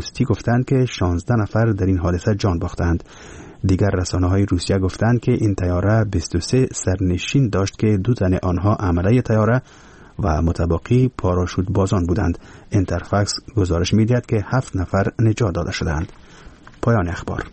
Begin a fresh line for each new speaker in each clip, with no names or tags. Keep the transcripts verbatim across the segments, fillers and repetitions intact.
پوستی گفتند که شانزده نفر در این حادثه جان باختند. دیگر رسانه‌های روسیه گفتند که این طیاره بیست و سه سرنشین داشت که دو تن آنها عمله طیاره و متبقی پاراشوت بازان بودند. اینترفاکس گزارش می‌دهد که هفت نفر نجات داده شدند. پایان اخبار.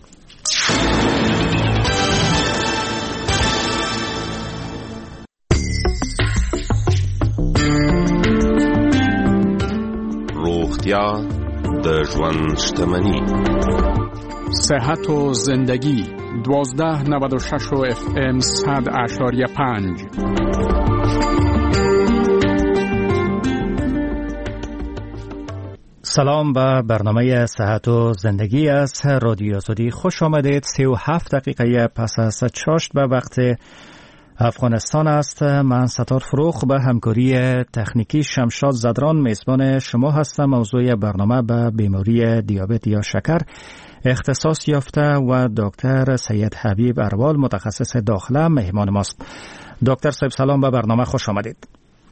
روغتیا د ژوند شتمني.
صحت و زندگی دوازده نود و شش و اف ام صد اشاریه پنج.
سلام به برنامه صحت و زندگی از رادیو آزادی خوش آمدید. سی و هفت دقیقه پس از چاشت به وقت افغانستان است. من ستار فروخ به همکاری تکنیکی شمشاد زدران میزبان شما هستم. موضوع برنامه به بیماری دیابت یا شکر اختصاص یافته و دکتر سید حبیب اروال متخصص داخله مهمان ماست. دکتر صاحب سلام به برنامه خوش آمدید.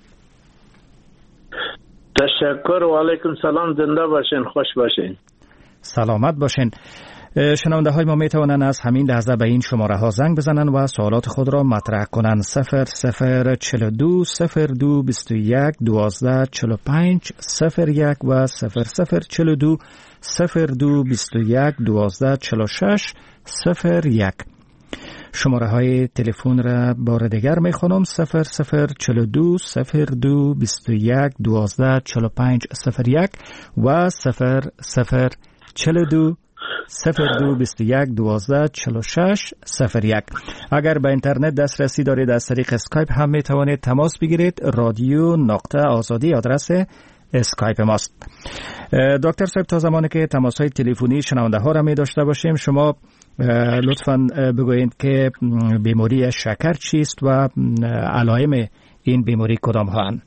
تشکر و علیکم سلام. زنده باشین، خوش باشین،
سلامت باشین. شنونده های ما می توانند از همین لحظه به این شماره ها زنگ بزنند و سوالات خود را مطرح کنند. صفر صفر چهل و دو صفر دو بیست و یک دوازده چهل و پنج صفر یک و صفر صفر چهل و دو صفر دو بیست و یک دوازده چهل و شش صفر یک. شماره های تلفن را بار دیگر می خوانم. صفر صفر چهل و دو صفر دو بیست و یک دوازده چهل و پنج صفر یک و صفر صفر چهل و دو صفر دو بیست و یک دوازده چهل و شش صفر یک. اگر به اینترنت دسترسی دارید از طریق اسکایپ هم می توانید تماس بگیرید. رادیو نقطه آزادی آدرس اسکایپ ماست. دکتر صاحب تا زمانی که تماس های تلفنی شنونده ها را می داشته باشیم شما لطفاً بگویید که بیماری شکر چیست و علائم این بیماری کدام هستند؟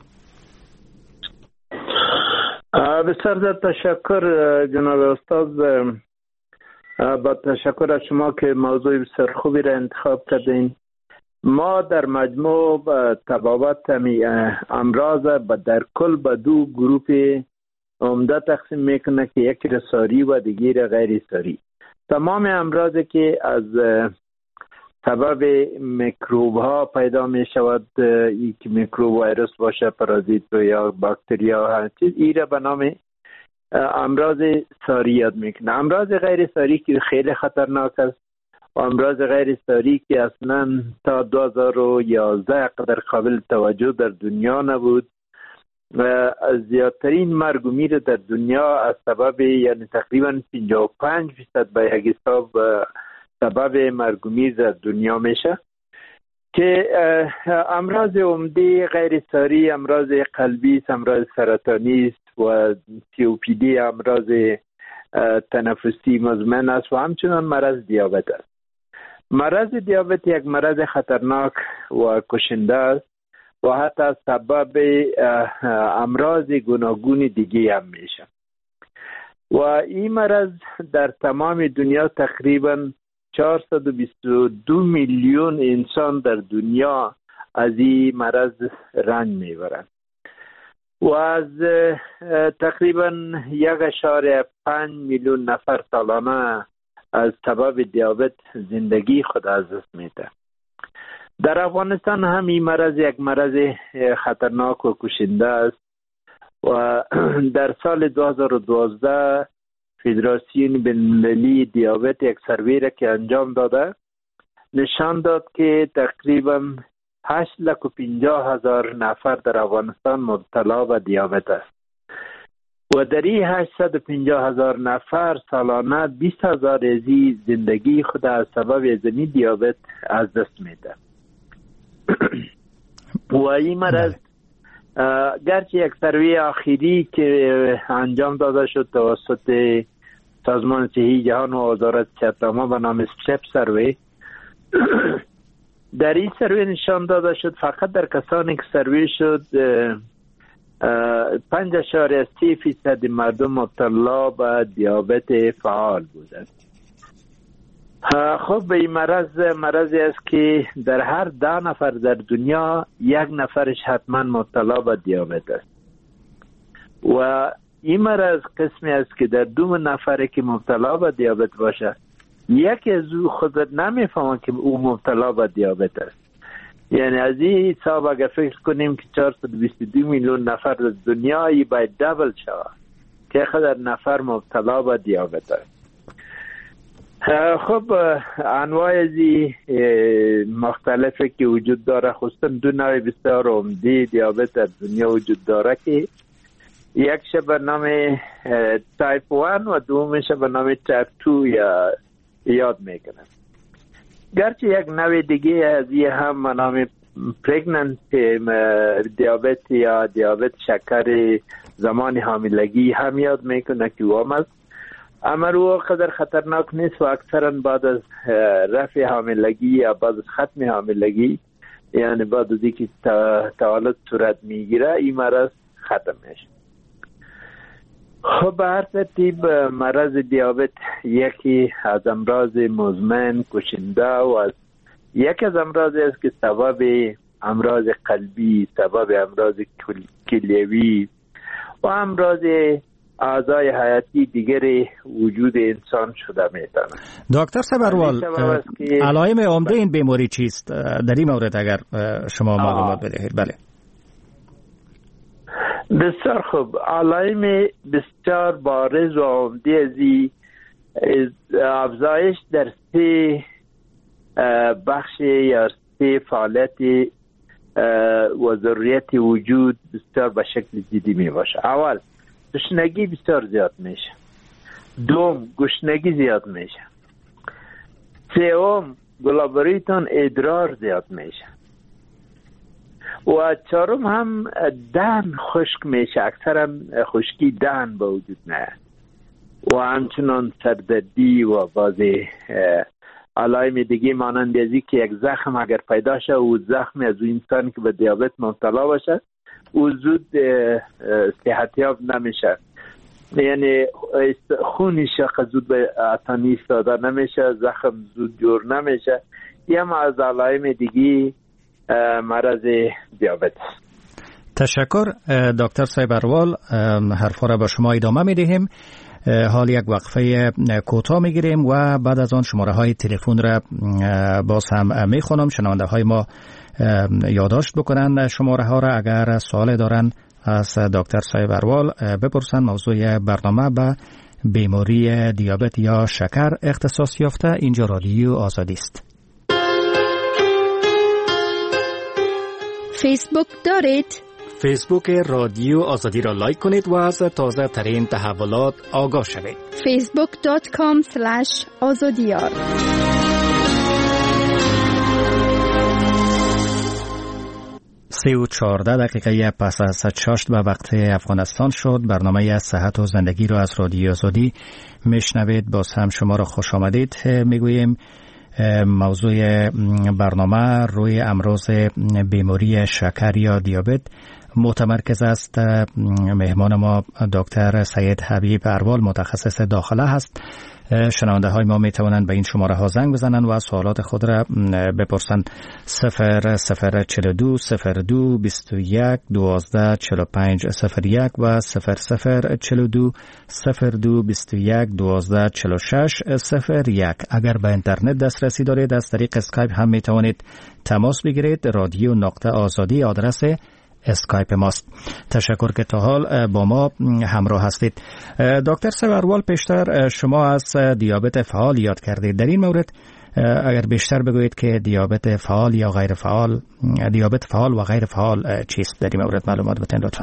بسیار تشکر جناب استاد. با تشکر از شما که موضوع بسیار خوبی را انتخاب کردین. ما در مجموع تبابت امراض در کل به دو گروه عمده تقسیم میکنه که یکی را ساری و دیگری غیر ساری. تمام امراضی که از سبب میکروب ها پیدا می شود، یک میکروب ویروس باشه، پارازیت یا باکتری ها هر چیز، این را به نام امراض ساری یاد میکنه. امراض غیر ساری که خیلی خطرناک است و امراض غیر ساری که اصلا تا دو هزار و یازده قدر قابل توجه در دنیا نبود و زیادترین مرگ و میر در دنیا از سبب، یعنی تقریبا پنجاه و پنج درصد به یک حساب سبب مرگ و میر در دنیا میشه که امراض عمده غیر ساری امراض قلبی است، امراض سرطانی است و سی او پی دی امراض تنفسی مزمن است و همچنان مرض دیابت است. مرض دیابت یک مرض خطرناک و کشنده است و حتی سبب امراض گوناگون دیگه هم میشه و این مرض در تمام دنیا تقریبا چهارصد و بیست و دو میلیون انسان در دنیا از این مرض رنج میبرند و از تقریبا یک اشاره پنج میلیون نفر سالانه از سبب دیابت زندگی خود از دست میده. در افغانستان هم این مرض یک مرض خطرناک و کشنده است و در سال دو هزار و دوازده فدراسیون بین‌المللی دیابت یک سروی را که انجام داده نشان داد که تقریبا هشت لک و پنجاه هزار نفر در افغانستان مبتلا به دیابت است و در این هشتصد و پنجاه هزار نفر سالانه بیست هزار ازی زندگی خود از سبب ازمی دیابت از دست میده. و این مرض گرچه یک سروی آخری که انجام داده شد توسط سازمان صحی جهان و وزارت صحت عامه به نام استپ سروی، در این سروی نشان داده شد فقط در کسانی که سروی شد پنج اشاره سی فیصد مردم مبتلا به دیابت فعال بودند. خب به این مرض مرضی است که در هر ده نفر در دنیا یک نفرش حتما مبتلا به دیابت است و این مرض قسمی است که در دو نفره که مبتلا به دیابت باشه، یکی از او خود نمیفهمه که او مبتلا به دیابت است. یعنی از این حساب اگر فکر کنیم که چهارصد و بیست و دو میلیون نفر در دنیایی باید دبل شود که خود نفر مبتلا به دیابت است. خب انواع ازی مختلفه که وجود داره، خصوصا دو نوع بسیار عمده دیابت در دنیا وجود داره که یکش به نام تایپ وان و دومش به نام تایپ تو یا یاد میکنن. گرچه یک نوع دیگه از یه هم به نام پرگننت دیابت یا دیابت شکر زمان حاملگی هم یاد میکنه که او هم است، اما رو قدر خطرناک نیست و اکثرا بعد از رفع حاملگی یا بعد از ختم حاملگی، یعنی بعد از اینکه تولد صورت میگیره، این مرض ختم میشه. خب به هر ترتیب مرض دیابت یکی از امراض مزمن کشنده و از یک از امراض است که سبب امراض قلبی، سبب امراض کلیوی و امراض اعضای حیاتی دیگر وجود انسان شده میتونه.
دکتر سبروال، علائم عمده این بیماری چیست؟ در این مورد اگر شما معلومات بدهید. بله
بسیار خوب. علائم بسیار بارز و عمده ازی افزایش در سه بخش یا سه فعالیت و ضروریت وجود بسیار به شکل جدی می باشه. اول گشنگی بسیار زیاد میشه، دوم گشنگی زیاد میشه، سوم گلابریتون ادرار زیاد میشه و چهارم هم دهن خشک میشه، اکثرا خشکی دهن به وجود میاد و همچنان سردردی و بعضی علائم دیگه مانند ازی که یک زخم اگر پیدا شه و زخم از اون انسان که به دیابت مبتلا باشه او زود صحتیاب نمیشه، یعنی خونش زود به آسانی ساده نمیشه، زخم زود جور نمیشه. یه هم از علائم دیگه مرض دیابت.
تشکر دکتر سیبروال، حرفا را با شما ادامه میدهیم. حال یک وقفه کوتاه میگیریم و بعد از آن شماره های تلفن را باز هم میخونم. شنونده های ما یادداشت بکنن شماره ها را، اگر سوال دارن از دکتر سیبروال بپرسن. موضوع برنامه به بیماری دیابت یا شکر اختصاص یافته. اینجا رادیو آزادی است.
فیسبوک دارید؟
فیسبوک رادیو آزادی را لایک کنید و از تازه ترین تحولات آگاه شوید.
فیسبوک دات کام سلش آزادیار.
سی و چهارده دقیقه پس از شاشت به وقت افغانستان شد. برنامه صحت و زندگی را از رادیو آزادی میشنوید. باز هم شما را خوش آمدید میگوییم. موضوع برنامه روی امراض بیماری شکر یا دیابت متمرکز است. مهمان ما دکتر سید حبیب اروال متخصص داخله هست. شنونده های ما می توانند به این شماره ها زنگ بزنند و سوالات خود را بپرسند. صفر صفر چهل و دو صفر دو بیست و یک دوازده چهل و پنج صفر یک و صفر صفر چهل و دو صفر دو بیست و یک دوازده چهل و شش صفر یک. اگر به اینترنت دسترسی دارید از طریق اسکایپ هم می توانید تماس بگیرید. رادیو نقطه آزادی آدرس اسکایپ ماست. تشکر که تا حال با ما همراه هستید. دکتر سیبروال، پیشتر شما از دیابت فعال یاد کردید. در این مورد اگر بیشتر بگویید که دیابت فعال یا غیر فعال، دیابت فعال و غیر فعال چیست؟ در این مورد معلومات بتین لطفا.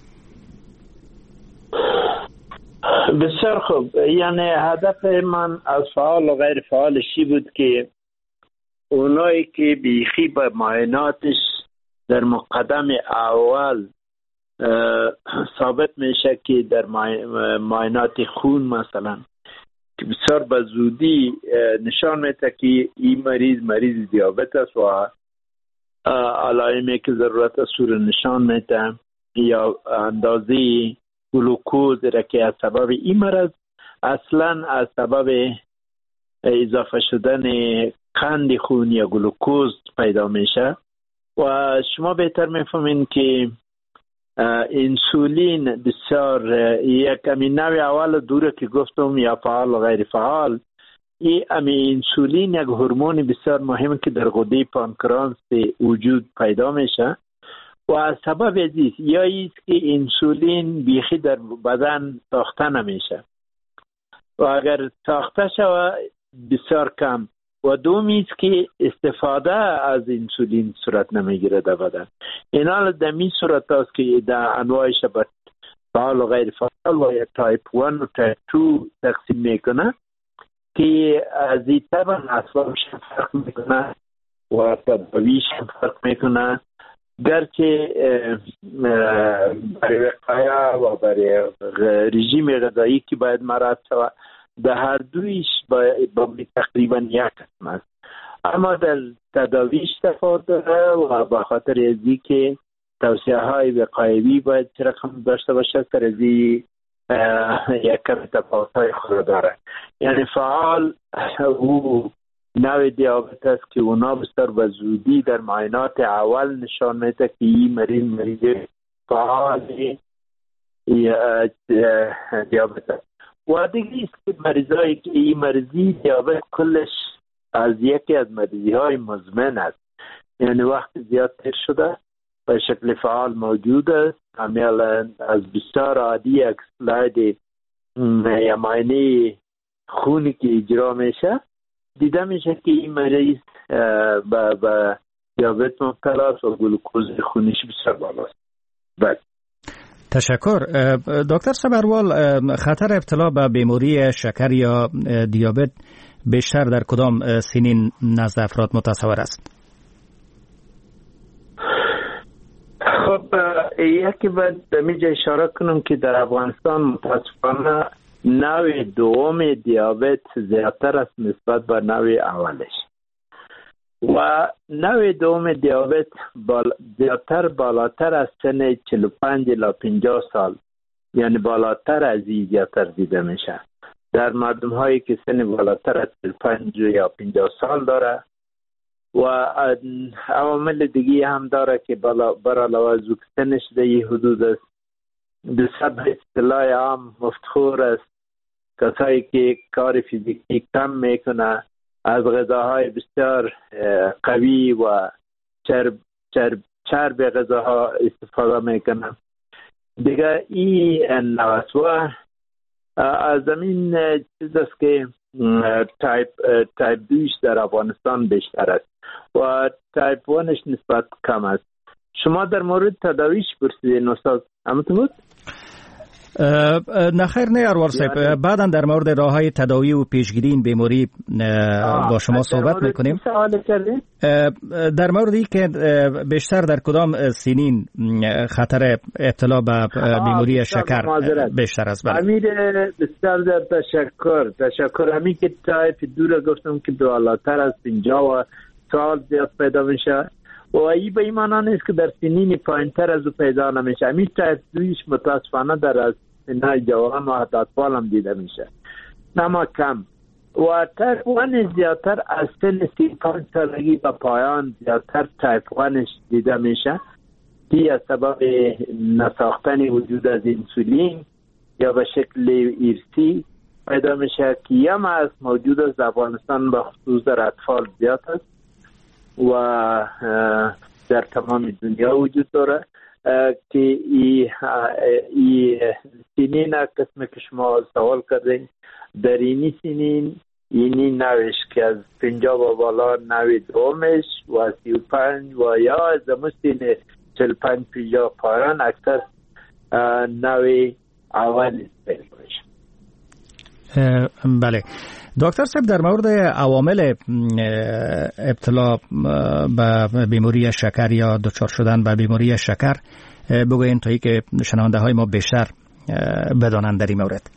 بسیار خوب. یعنی هدف من از فعال و غیر فعالشی بود که اونایی که بیخی به معایناتش در مقدم اول ثابت میشه که در معاینات خون مثلا که بسیار به زودی نشان میده که این مریض مریض دیابت است و علائمی که ضرورت است رو نشان میده، یا اندازه گلوکوز را که از سبب این مرض اصلا از سبب اضافه شدن قند خون یا گلوکوز پیدا میشه. و شما بهتر میفهمین که انسولین بسیار یک کمی نوع اول دوره که گفتم یا فعال و غیر فعال. این امی انسولین یک هورمون بسیار مهم که در غده پانکراس وجود پیدا میشه و سبب ازیست یا ایست که انسولین بیخی در بدن ساخته نمیشه و اگر ساخته شود بسیار کم و دومی است که استفاده از انسولین صورت نمیگیره در بدن. اینا در می صورت است که در انواعش به فعال و غیر فعال و یا تایپ یک و تایپ دو تقسیم میکنه که از این طبع اسبابش فرق میکنه و تداویش فرق میکنه، گرچه برای وقایع و برای رژیم غذایی که باید مراعات شود در هر دویش با تقریبا یک قسم است، اما در تداویش تفاوت داره و به خاطر ازی که توصیه های وقایوی باید چه رقم داشته باشه سر ازی یک کم تفاوت های خود داره. یعنی فعال او نوع دیابت است که اونا بسیار به زودی در معاینات اول نشان میده که این مریض مریض فعال دیابت است. و دیگه است که مریضایی که این مریضی دیابت کلش از یکی از مریضی های مزمن است، یعنی وقت زیاد تر شده به شکل فعال موجود است. عملا از بسیار عادی یک سلاید یا معاینه خونی که اجرا میشه دیده میشه که این مریض به دیابت مبتلا است و گلوکوز خونیش بسیار بالاست. بله.
تشکر. دکتر صبروال، خطر ابتلا به بیماری شکر یا دیابت بیشتر در کدام سنین نزد افراد متصور است؟
خب یکی باید به میجا اشاره کنم که در افغانستان متاسفانه نوع دوم دیابت زیادتر است نسبت به نوع اولش و نوع دوم دیابت بال... زیادتر بالاتر از سن چهل و پنج الی پنجاه سال، یعنی بالاتر از این زیادتر دیده میشه در مردم هایی که سن بالاتر از چهل و پنج یا پنجاه سال داره و عوامل دیگه هم داره که بر علاوه از سنش در این حدود است. به سبب اصطلاح عام مفتخور است کسایی که کار فیزیکی کم میکنه، از غذاهای بسیار قوی و چرب چرب چرب غذاها استفاده میکنه. دیگه این نوسوا از زمین چیز است که تایپ تایپ دویش در افغانستان بیشتر است و تایپ وانش نسبت کم است. شما در مورد تداویش پرسیدین استاد، همونطور بود؟
نخیر نه اروار صاحب، بعدا در مورد راههای تداوی و پیشگیری این بیماری با شما صحبت میکنیم. در موردی که بیشتر در کدام سنین خطر ابتلا به بیماری شکر بیشتر است؟
امیر بسیار در تشکر تشکر همی که تایپ دو را گفتم که بالاتر از پنجاه سال زیاد پیدا میشه و این به ایمانا نیست که در سنین پایینتر از او پیدا نمیشه. همین تایپ دویش متاسفانه در از سنهای جوان و اطفال هم دیده میشه، نما کم. و تایپ وان زیادتر از سن سی و پنج سالگی به پایان زیادتر تایپ وانش دیده میشه که از سبب نساختن وجود از انسولین یا به شکل ایرسی پیدا میشه که یم از موجود از افغانستان به خصوص در اطفال زیاد است و در تمام دنیا وجود داره که ای, ای سنین قسم که شما سوال کردین در اینی سنین اینی نوش که از پنجاه و بالا نوی دومش و سی و پنج و یا از مستین چل پنج پنجاه پایان اکثر نوی اول پیش.
بله دکتر صاحب، در مورد عوامل ابتلا به بیماری شکر یا دچار شدن به بیماری شکر بگوین تا ای که شنونده های ما بیشتر بدانند در این مورد.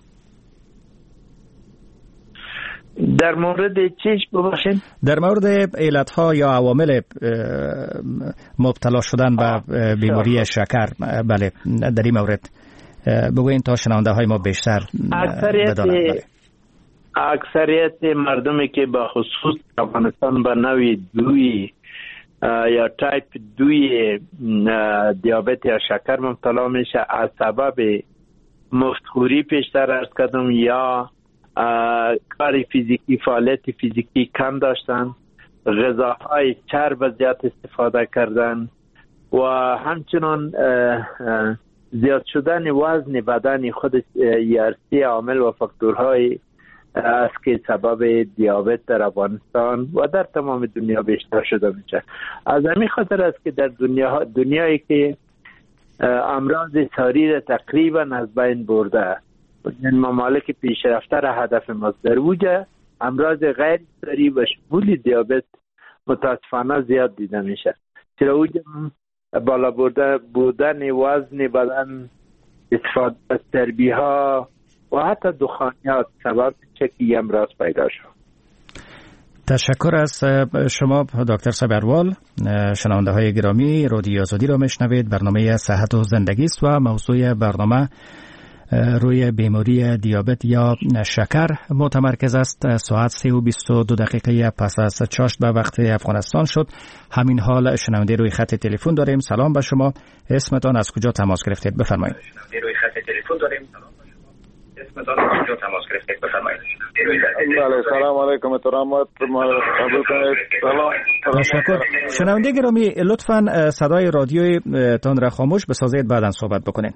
در مورد چیش ببخشید؟
در مورد علت ها یا عوامل مبتلا شدن به بیماری شکر، بله در این مورد بگوین تا شنونده های ما بیشتر بدانند. بله.
اکثریت مردمی که به خصوص افغانستان به نوی دوی یا تایپ دوی دیابت یا شکر مبتلا میشه از سبب مفتخوری پیشتر ارز کردم یا کار فیزیکی فعالیت فیزیکی کم داشتن، غذاهای چرب زیاد استفاده کردن و همچنان زیاد شدن وزن بدن خود یارسی عامل و فاکتورهای است که سبب دیابت در افغانستان و در تمام دنیا بیشتر شده میشه. از همین خاطر است که در دنیا دنیایی که امراض ساری تقریبا از بین برده، این ممالک پیشرفته را هدف ماست. در وجه امراض غیر ساری و شمول دیابت متاسفانه زیاد دیده میشه. چرا وجه بالا برده بودن وزن بدن، استفاده از چربی ها و حتی دخانیات سبب چه که امراض پیدا شد.
تشکر از شما دکتر صاحب اروال. شنونده های گرامی رادیو آزادی را میشنوید. برنامه صحت و زندگی است و موضوع برنامه روی بیماری دیابت یا شکر متمرکز است. ساعت سه و بیست و دو دقیقه پس از چاشت به وقت افغانستان شد. همین حال شنونده روی خط تلفن داریم. سلام به شما. اسمتان از کجا تماس گرفتید؟ بفرمایید. روی خط تلفن داریم. اسمتان از کجا تماس گرفتید؟ بفرمایید.
بله، سلام علیکم. احترامات قبول کنید. سلام.
تشکر. شنونده گرامی لطفاً صدای رادیوی تان را خاموش بسازید، بعداً صحبت بکنید.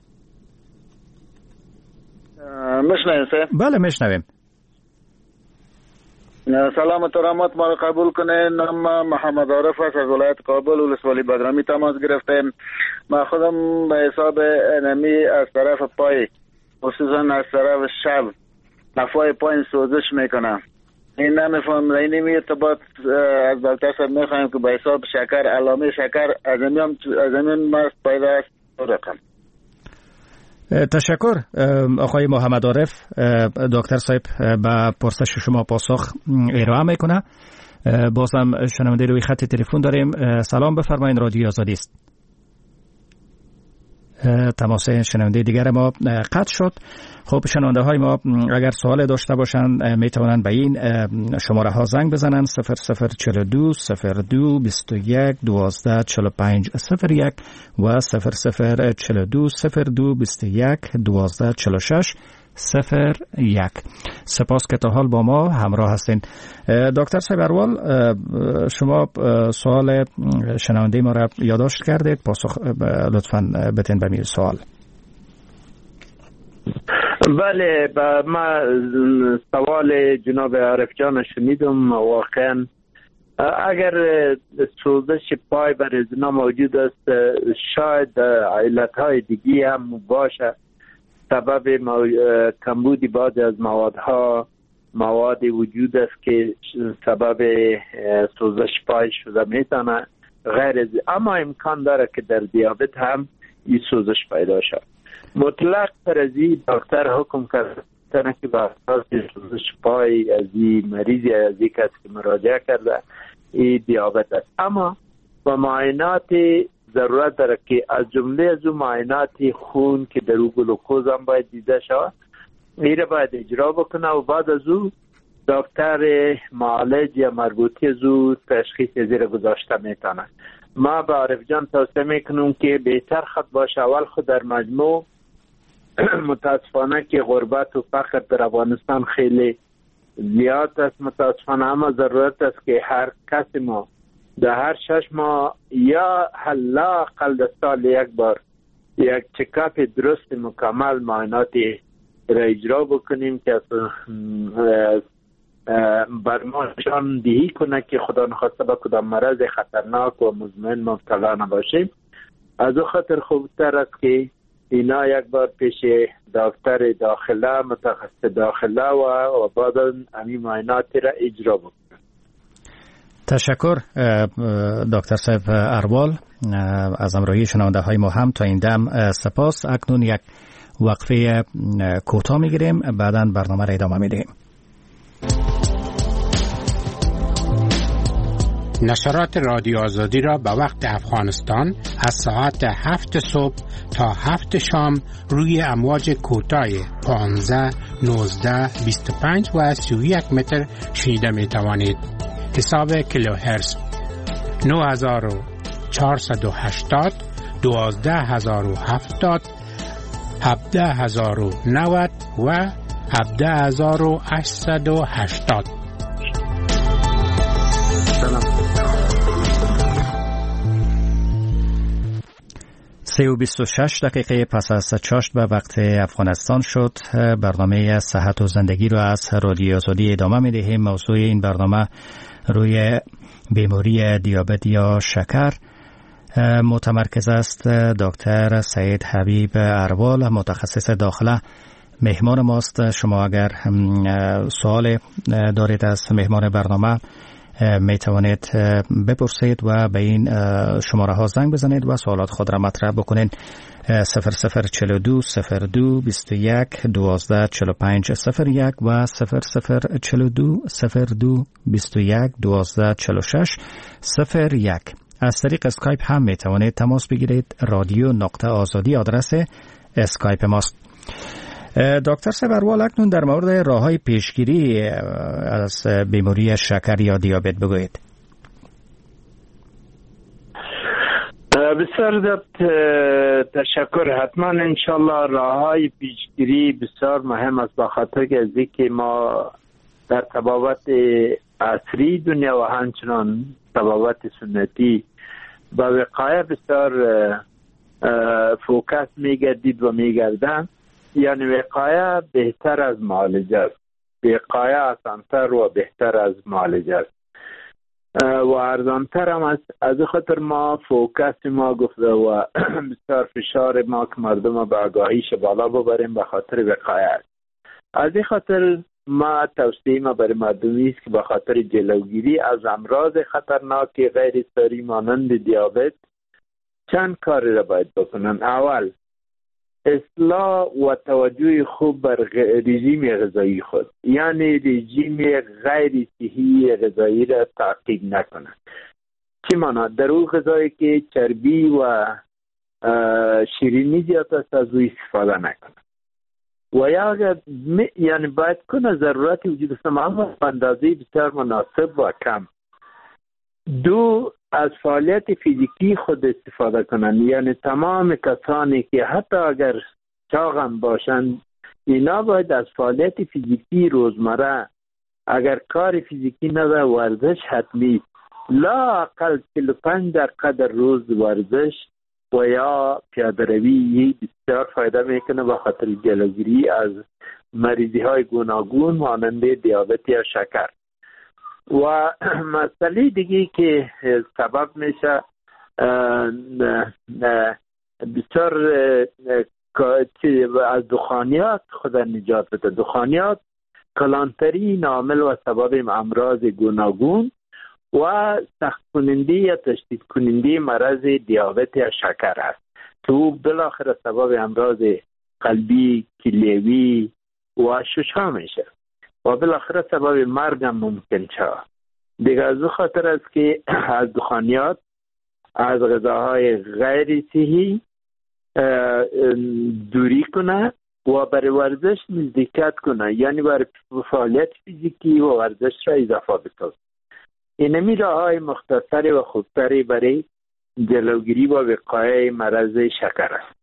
مشنویم سه؟
بله مشنویم.
سلام احترامات ما قبول کنین. نام محمد عارف است، از ولایت کابل ولسوالی بدرمی تماس گرفتیم. ما خودم به حساب انمی از طرف پای، خصوصا از طرف شب نفای پایین سوزش میکنم. این نمیفهم این ارتباط از دکتر صاحب میخوایم که به حساب شکر علامه شکر از امیم از امیم مست پیدا است رقم.
تشکر آقای محمد عارف. دکتر صاحب به پرسش شما پاسخ ارائه میکنه. بازم شنونده روی خط تلفن داریم. سلام بفرمایید، رادیو آزادی است. تماس شنونده دیگر ما قطع شد. خب شنونده های ما اگر سوال داشته باشند می توانند به این شماره ها زنگ بزنند: صفر صفر چهل و دو صفر دو بیست و یک دوازده چهل و پنج صفر یک و صفر صفر چهل و دو صفر دو بیست و یک دوازده چهل و شش صفر یک. سپاس که تا حال با ما همراه هستین. دکتر صاحب اروال، شما سوال شنونده ما را یادداشت کردید، پاسخ لطفاً بتین به این سوال.
بله، ما سوال جناب عارف جان شنیدم. واقعا اگر سوزش پای بر ازنا موجود است، شاید علتهای دیگی هم باشه. سبب کمبودی بعض از موادها مواد وجود است که سبب سوزش پای شده میتونه غیر از، اما امکان داره که در دیابت هم این سوزش پیدا شد. مطلق پرزی دکتر حکم کرده که به اساس سوزش پای از این مریضی از این کسی که مراجعه کرده این دیابت است، اما با معاینات ضرورت داره که از جمله از اون معاینات خون که در او گلوکوز هم باید دیده شود، این را باید اجرا بکنه و بعد از او دکتر معالج یا مربوطی از او تشخیص زیر گذاشته میتونه. ما به عارف جان توصیه میکنم که بهتر خود باشه اول خود در مجموع متاسفانه که غربت و فقر در افغانستان خیلی زیاد است متاسفانه، اما ضرورت است که هر کسی ما در هر شش ماه یا حالا اقل در سال یک بار یک چکاپ درست مکمل معایناتی را اجرا بکنیم که بر ما نشان دهی کنه که خدا نخواسته با کدام مرض خطرناک و مزمن مبتلا نباشیم. از او خاطر خوبتر است که اینا یک بار پیش دکتر داخله متخصص داخله و بعد همین معایناتی را اجرا بکنیم.
تشکر دکتر صاحب اروال از همراهی شنونده های ما هم تا این دم سپاس. اکنون یک وقفه کوتاه میگیریم، بعداً برنامه را ادامه میدهیم.
نشرات رادیو آزادی را به وقت افغانستان از ساعت هفت صبح تا هفت شام روی امواج کوتاه پانزده، نوزده، بیست و پنج و سی و یک متر شنیده می توانید. حساب کیلوهرتز. نه چهار هشتاد دوازده هزار و هفتاد هفده هزار و نود و هفده هزار و هشتصد و هشتاد.
سه و بیست و شش دقیقه پس از چاشت به وقت افغانستان شد. برنامه صحت و زندگی رو از رادیو آزادی ادامه می دهیم. موضوع این برنامه روی بیماری دیابت یا شکر متمرکز است. دکتر سید حبیب اروال متخصص داخله مهمان ماست. شما اگر سوال دارید از مهمان برنامه می توانید بپرسید و به این شماره ها زنگ بزنید و سوالات خود را مطرح بکنید. صفر صفر چهل و دو صفر دو بیست و یک دوازده چهل و پنج صفر یک و صفر صفر چهل و دو صفر دو بیست و یک دوازده چهل و شش صفر یک. از طریق اسکایپ هم می توانید تماس بگیرید. رادیو نقطه آزادی آدرس اسکایپ ماست. دکتر سبروال، اکنون در مورد راه‌های پیشگیری از بیماری شکر یا دیابت بگویید.
بسیار تشکر. حتما انشالله راه‌های پیشگیری بسیار مهم است، به خاطر که ما در طبابت عصری دنیا و همچنان طبابت سنتی با وقایه بسیار فوکس میگردید و میگردن. یعنی وقایه بهتر از معالجه است، وقایه آسانتر و بهتر از معالجه است و ارزانتر هم است. از خاطر ما فوکس ما گفته و بسیار فشار ما که مردم به آگاهیش بالا ببریم به خاطر وقایه است. از این خاطر ما توصیه ما برای مردمی است که به خاطر جلوگیری از امراض خطرناک غیر ساری مانند دیابت چند کاری را باید بکنن. اول، اصلاح و توجه خوب بر رژیم غذایی خود، یعنی رژیم غیر صحی غذایی را تعقیب نکنند. چی مانا؟ در اون غذایی که چربی و شیرینی زیاد است از او استفاده نکنند و یا اگر یعنی باید کنه ضرورت وجود است اما اندازه بسیار مناسب و کم. دو، از فعالیت فیزیکی خود استفاده کنند، یعنی تمام کسانی که حتی اگر چاقم باشند اینا باید از فعالیت فیزیکی روزمره، اگر کار فیزیکی نداره ورزش حتمی، لا اقل چهل و پنج دقیقه در روز ورزش و یا پیاده روی بسیار فایده میکنه به خاطر جلوگیری از مریضی های گوناگون مانند دیابت یا شکر. و مسئله دیگه که سبب میشه بسیار از دخانیات خود نجات بده. دخانیات کلانترین عامل و سبب امراض گوناگون و سخت کننده یا تشدید کننده مرض دیابت یا شکر است که او بالاخره سبب امراض قلبی، کلیوی و ششها میشه و بالاخره سبب مرگ هم ممکن شود. دیگه از خاطر است که از دخانیات، از غذاهای غیر صحی دوری کنه و برای ورزش نزدیکت کنه، یعنی برای فعالیت فیزیکی و ورزش را اضافه بسازه. اینمی راه‌های مختصری و خوبتری برای جلوگیری و وقایع مرض شکر است.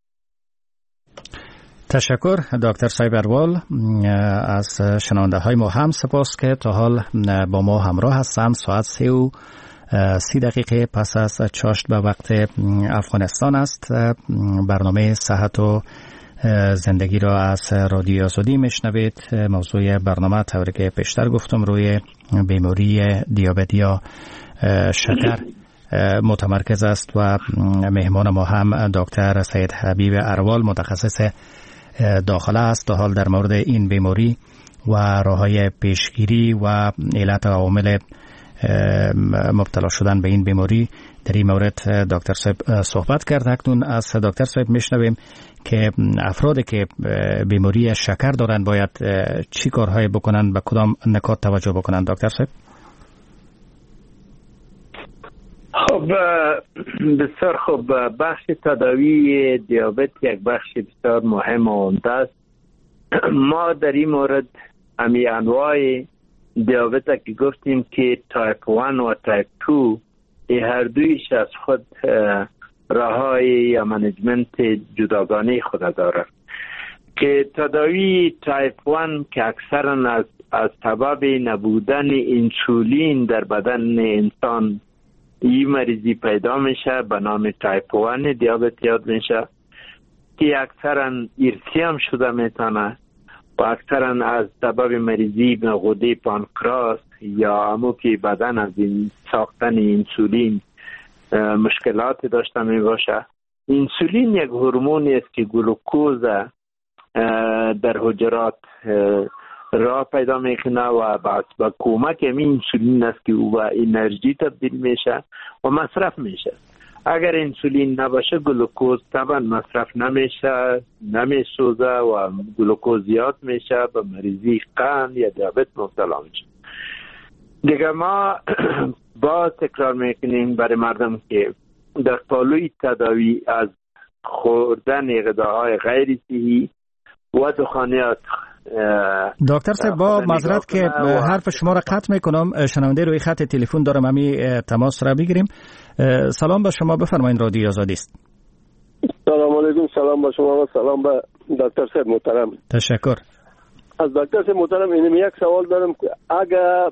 تشکر دکتر سایبروال. از شنونده های ما هم سپاس که تا حال با ما همراه هستند. ساعت سه و سی دقیقه پس از چاشت به وقت افغانستان است. برنامه صحت و زندگی را از رادیو آزادی میشنوید. موضوع برنامه طوری که پیشتر گفتم روی بیماری دیابت یا شکر متمرکز است و مهمان ما هم دکتر سید حبیب اروال متخصص داخله است. تا حال در مورد این بیماری و راه‌های پیشگیری و علت و عوامل مبتلا شدن به این بیماری در این مورد دکتر صاحب صحبت کرد. اکنون از دکتر صاحب میشنویم که افرادی که بیماری شکر دارند باید چی کارهای بکنند، به کدام نکات توجه بکنند دکتر صاحب؟
خب بسیار خوب. بخش تداوی دیابت یک بخش بسیار مهم و عمده است. ما در این مورد امی انواع دیابت که گفتیم که تایپ یک و تایپ دو این هر دویش از خود راههای یا منیجمنت جداگانه خود داره که تداوی تایپ وان که اکثرا از از سبب نبودن انسولین در بدن انسان این مریضی پیدا میشه به نام تایپ وان دیابت یاد میشه که اکثرا ارثی هم شده میتونه و اکثرا از سبب مریضی به غده پانکراس یا همو که بدن از این ساختن انسولین مشکلات داشته می باشه. انسولین یک هورمونی است که گلوکوز در حجرات را پیدا میکنه و با کمک این انسولین است که او به انرژی تبدیل میشه و مصرف میشه. اگر انسولین نباشه گلوکوز طبعا مصرف نمیشه، نمیسوزه و گلوکوز زیاد میشه، به مریضی قند یا دیابت مبتلا میشه. دیگه ما با تکرار میکنیم برای مردم که در پالوی تداوی از خوردن غذاهای غیر صحی و دخانیات.
دکتر صاحب با معذرت که حرف شما را قطع میکنم، شنونده روی خط تلفن دارم، همی تماس را بگیریم. سلام به شما، بفرمایید، رادیو آزادی است.
سلام علیکم. سلام به شما و سلام به دکتر صاحب محترم.
تشکر.
از دکتر صاحب محترم اینم یک سوال دارم که اگر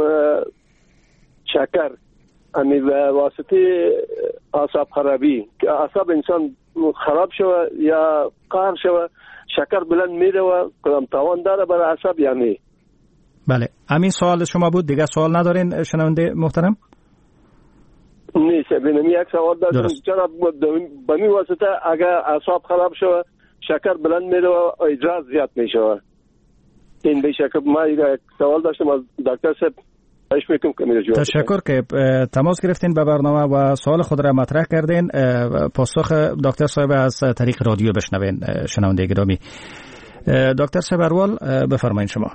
شکر امی واسطه اعصاب خرابی که اعصاب انسان خراب شوه یا قهر شوه شکر بلند میره و کدام تاوان داره برای اعصاب یا نه؟
بله، همین سوال شما بود، دیگه سوال ندارین شنونده محترم؟
نیست، بینم یک سوال دارم چرا به می واسطه اگر اعصاب خراب شوه شکر بلند میره و ادرار زیاد میشه. این به شکر ما یک سوال داشتم از دکتر صاحب.
تشکر که تماس گرفتین به برنامه و سوال خود را مطرح کردین. پاسخ دکتر صاحب از طریق رادیو بشنوین. شنونده گرامی، دکتر صاحب اروال بفرمایید شما.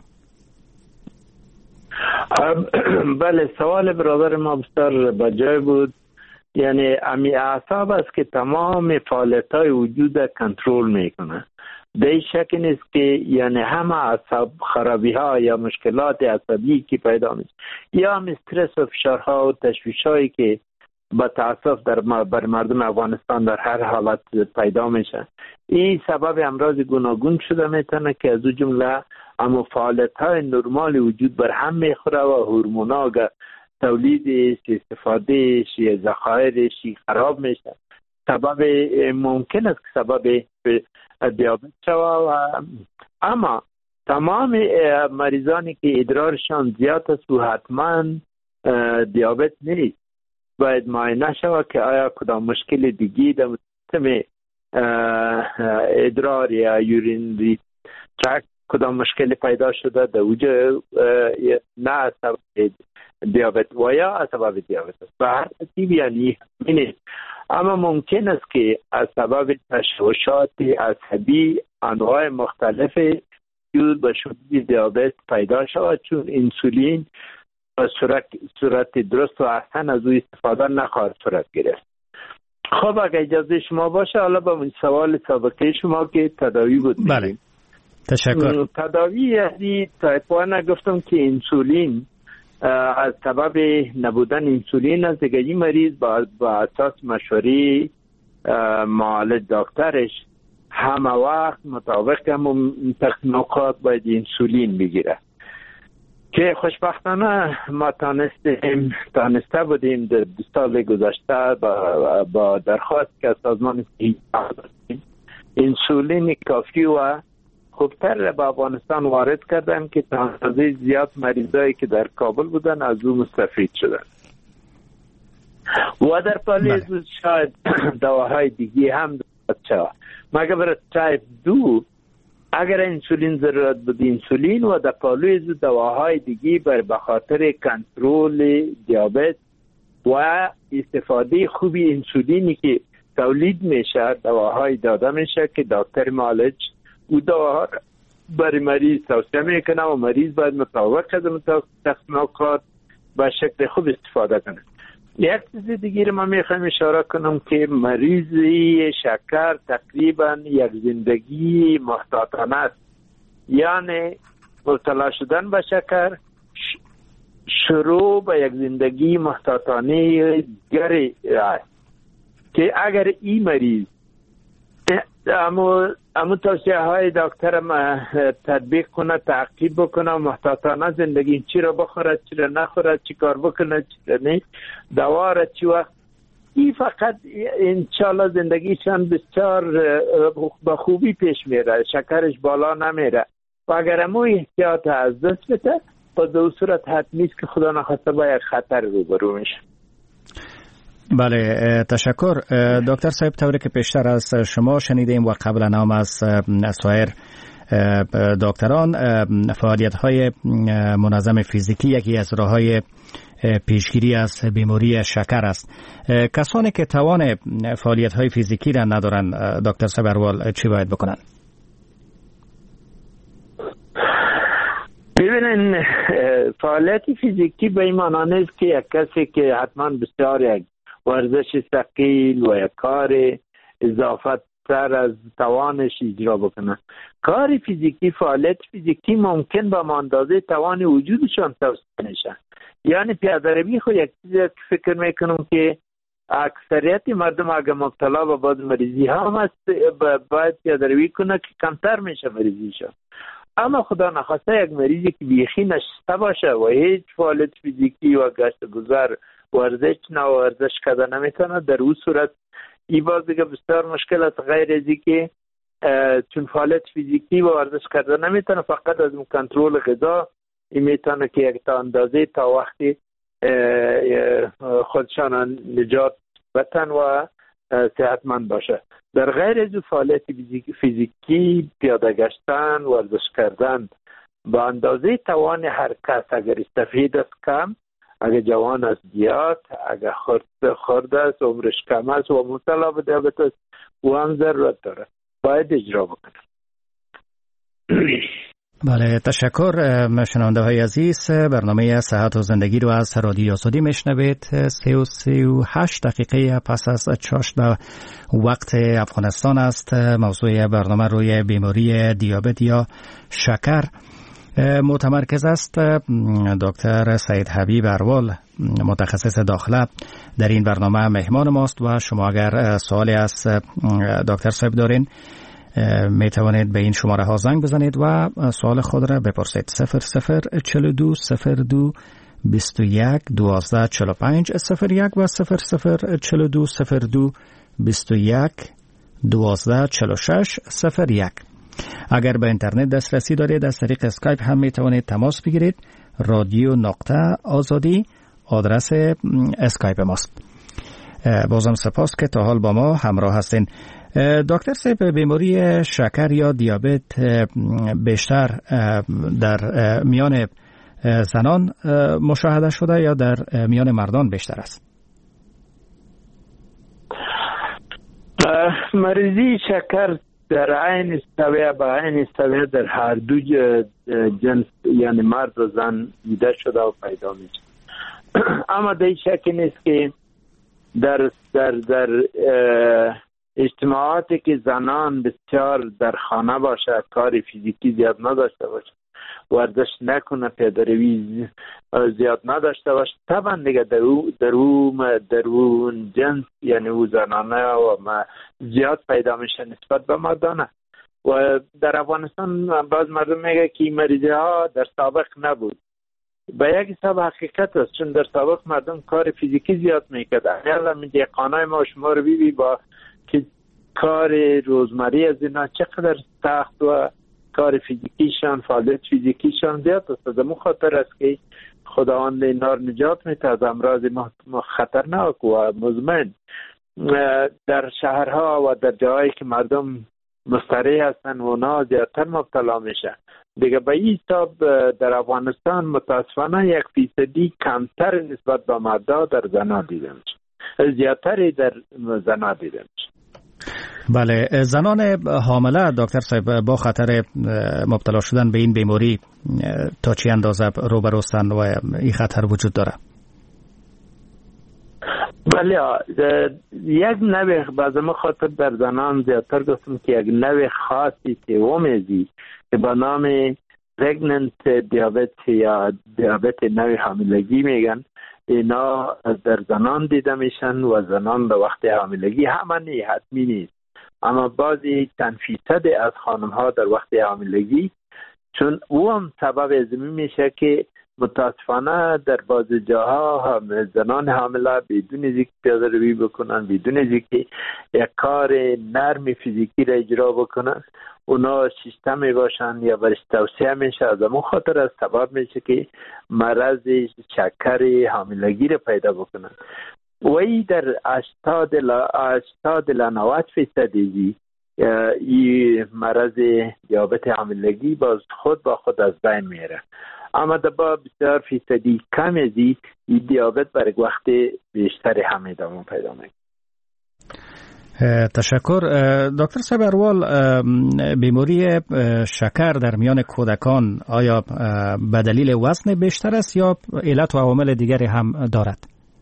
بله، سوال برادر ما بسیار بجای بود. یعنی امی اعصاب است که تمام فعالیت‌های وجود کنترل میکنه. به شک نیست که یعنی همه اعصاب خرابی ها یا مشکلات عصبی که پیدا میشه یا استرس و فشارها و تشویش هایی که با تاسف در بر مردم افغانستان در هر حالت پیدا میشه، این سبب امراض گوناگون شده میتونه که از او جمله اما فعالیت های نرمال وجود بر هم میخوره و هورمونا تولیدش، استفادهش یا ذخایرش خراب میشه. سبب ممکن است که سبب دیابت شود و اما تمام مریضانی که ادرارشان زیاد است و حتما دیابت نیست. باید معاینه شود که آیا کدام مشکل دیگی در سیستم ادرار یا یورینری ترکت کدام مشکل پیدا شده در وجود، نه از سبب دیابت و یا از سبب دیابت است. به هر ترتیب یعنی نیست، اما ممکن است که از سبب تشوشات عصبی انواع مختلف یود به شدت دیابت پیدا شود، چون انسولین به صورت, صورت درست و احسن از او استفاده نخواهد صورت گرفت. خب اگر اجازه شما باشه حالا با سوال سابقه شما که تداوی بود.
بله، تشکر.
تداوی یعنی تایپ وان گفتم که انسولین از سبب نبودن انسولین از دیگه این مریض با, با اساس مشوره معالج دکترش همه وقت مطابق هم تکنوکات باید انسولین بگیره که خوشبختانه ما تانستیم تانسته بودیم در دو سال گذشته با, با درخواست که سازمان انسولین کافی و خوبتر به افغانستان وارد کردن که تا اندازه زیاد مریضایی که در کابل بودن از او مستفید شدن و در پالی شاید دواهای دیگه هم دارد شود. مگر برای تایپ دو اگر انسولین ضرورت بود انسولین و در پالوی زو دواهای دیگه بر بخاطر کنترل دیابت و استفاده خوبی انسولینی که تولید میشه دواهای داده میشه که دکتر معالج او دواها برای مریض توصیه میکنه و مریض باید مطابق از تکنوکات به شکل خوب استفاده کنه. یک چیز دیگه ما میخوایم اشاره کنم که مریضی شکر تقریبا یک زندگی محتاطانه است، یعنی مبتلا شدن به شکر شروع به یک زندگی محتاطانه دیگری است که اگر این مریض امو امو توصیه های دکتر ما تطبیق کنه، تعقیب بکنه، محتاطانه زندگی، چی را بخوره، چی را نخوره، چی کار بکنه، چی را نه، دوا را چی وقت، این فقط انشالله زندگیشان بسیار با خوبی پیش میره، شکرش بالا نمیره. و اگر امو احتیاط از دست بده با دو صورت حتمی است که خدا نخواسته با یک خطر روبرو میشه.
بله، تشکر دکتر صاحب. طوری که پیشتر از شما شنیدیم و قبلا هم از سایر دکتران، فعالیت های منظم فیزیکی یکی از راه های پیشگیری از بیماری شکر است. کسانی که توان فعالیت های فیزیکی را ندارن دکتر صبروال چی باید بکنن؟
ببینن فعالیت فیزیکی به این معنی نیست که یک کسی که حتما بسیار یک ورزش ثقیل و یک کار اضافه تر از توانش اجرا بکنه. کار فیزیکی، فعالیت فیزیکی ممکن به اندازه توان وجودشان توسعه نشه. یعنی پیاده‌روی خود یک چیزی که فکر میکنم که اکثریت مردم اگر مبتلا به بعض مریضی ها هم هست باید پیاده‌روی کنه که کمتر میشه مریضیشان. اما خدا نخواسته یک مریضی که بیخی نشسته باشه و هیچ فعالیت فیزیکی و گشت گذر ورزش نه ورزش کرده نمیتونه، در اون صورت این باز دیگه بسیار مشکل است. غیر از اینکه چون فعالیت فیزیکی و ورزش کرده نمیتونه، فقط از کنترل غذا این میتونه که یک تا اندازه تا وقتی خودشان نجات بتن و صحتمند باشه. در غیر از فعالیت فیزیکی، پیاده گشتن، ورزش کردن با اندازه توان هر کس، اگر استفید است کم، اگر جوان است زیاد، اگر خرد خرد است، عمرش کم است و مبتلا به دیابت است و هم ضرورت داره باید اجرا بکنه.
بله، تشکر. شنونده های عزیز، برنامه صحت و زندگی رو از رادیو آزادی میشنوید. سی و سی و هشت دقیقه پس از چاشت وقت افغانستان است. موضوع برنامه روی بیماری دیابت یا شکر متمرکز است. دکتر سید حبیب اروال، متخصص داخله، در این برنامه مهمان ماست و شما اگر سوالی از دکتر صاحب دارین می توانید به این شماره ها زنگ بزنید و سوال خود را بپرسید. صفر صفر چهل و دو صفر دو بیست و یک دوازده چهل و پنج صفر یک و صفر صفر چهل و دو صفر دو بیست و یک دوازده چهل و شش صفر یک. اگر به اینترنت دسترسی دارید از طریق اسکایپ هم می توانید تماس بگیرید. رادیو نقطه آزادی آدرس اسکایپ ماست. بازم سپاس که تا حال با ما همراه هستین. دکتر صاحب، بیماری شکر یا دیابت بیشتر در میان زنان مشاهده شده یا در میان مردان بیشتر است؟
مریضی شکر در عین استویه به عین استویه در هر دو جنس یعنی مرد و زن دیده شده و پیدا میشه. اما در شک نیست که در در در اجتماعاتی که زنان بسیار در خانه باشه، کار فیزیکی زیاد نداشته باشه، ورزش نکنه، پیاده‌روی زیاد نداشته باشه، طبعا دیگه در او در او در اون جنس یعنی او زنانه و ما زیاد پیدا میشه نسبت به مردانه. و در افغانستان بعض مردم میگه که این مریضی ها در سابق نبود. به یک حساب حقیقت است، چون در سابق مردم کار فیزیکی زیاد میکردن. الان می دهقانای ما شما رو ببینید با که کار روزمره از اینا چقدر سخت و کار فیزیکیشان، فعالیت فیزیکیشان زیاد است. از همون خاطر است که خداوند اینا رو نجات میده از امراض خطرناک و مزمن. در شهرها و در جاهایی که مردم مستریح هستن و اونا زیادتر مبتلا میشه. دیگه به این حساب در افغانستان متاسفانه یک فیصدی کمتر نسبت به مردا در زنا دیده میشه، زیادتری در زنا دیده میشه.
بله، زنان حامله دکتر صاحب با خطر مبتلا شدن به این بیماری تا چی اندازه روبروستن و این خطر وجود داره؟
بله، یک نوع بعضی خاطر در زنان زیادتر گفتم که یک نوع خاصی که اومیزی که به نام پرگننت دیابت یا دیابت نوع حاملگی میگن، اینا در زنان دیده میشن و زنان در وقت حاملگی همه نی حتمی نیست، اما بعضی چند فیصد از خانم ها در وقت حاملگی، چون او هم سبب ازمی میشه که متاسفانه در بعض جاها زنان حامله بدون اینکه پیاده روی بکنن، بدون اینکه یک کار نرم فیزیکی را اجرا بکنن، اونا شیشته می باشن یا برش توصیه میشه، از همون خاطر از سبب میشه که مرض شکر حاملگی را پیدا بکنن. و ای در هشتاد الی نود فیصدی این مرض دیابت حاملگی باز خود با خود از بین میره، اما در بسیار فیصدی کم از این دیابت برای وقت بیشتر هم ادامه پیدا میکنه.
تشکر. دکتر سبروال، بیماری شکر در میان کودکان آیا به دلیل وزن بیشتر است یا علت و عوامل دیگری هم دارد؟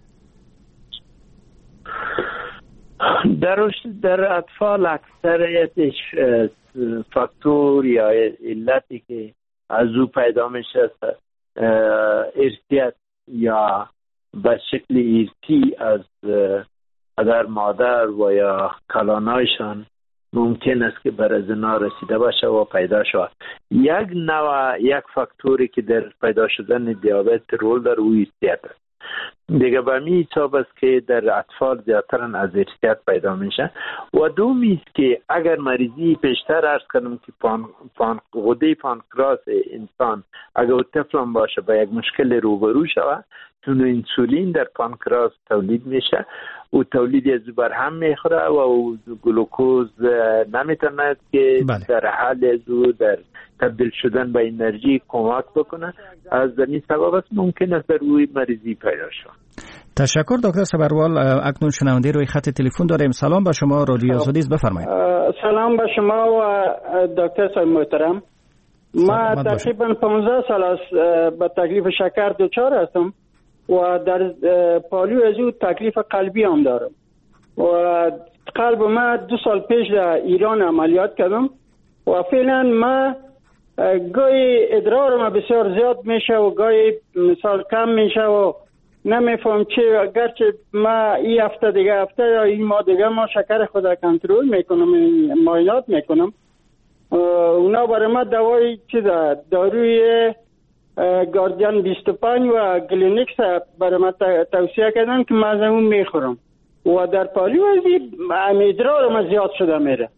در در اطفال اکثریتش فاکتور یا علتی که از او پیدا میشه ارثیت یا به شکل ارثی از پدر مادر و یا کلانایشان ممکن است که بر زنا رسیده باشه و پیدا شود. یک نوع یک فاکتوری که در پیدا شدن دیابت رول در او ارثیت است. دیگه به می حساب است که در اطفال زیادتر از ارثیت پیدا میشه. و دومی است که اگر مریضی پیشتر عرض کنم که پان پان غده پانکراس انسان اگر طفل باشه با یک مشکل روبرو شود، چون انسولین در پانکراس تولید میشه و تولید از بر هم میخوره و او گلوکوز نمیتونه که بله. در حال از در تبدیل شدن به انرژی کمک بکنه، از این سبب است ممکن است در روی مریضی پیدا شود.
تشکر دکتر سبروال. اکنون شنونده روی خط تلفن داریم. سلام به شما، رادیو آزادی است، بفرمایید.
سلام به شما و دکتر صاحب محترم. ما تقریبا پانزده سال است به تکلیف شکر دچار هستم و در پالیو از او تکلیف قلبی هم دارم و قلب ما دو سال پیش در ایران عملیات کردم و فعلا ما گاهی ادرار ما بسیار زیاد میشه و گاهی مثال کم میشه و نمیفهم چه، اگرچه ما این هفته دیگه هفته یا این ماه دیگه ما شکر خود را کنترل میکنم، معاینات میکنم، اونا برای ما دوای چیزا داروی گاردین بیست و پنج و گلینکس برای ما توصیه کردن که من اون میخورم و در پالیو ازی ادرار ما زیاد شده میره.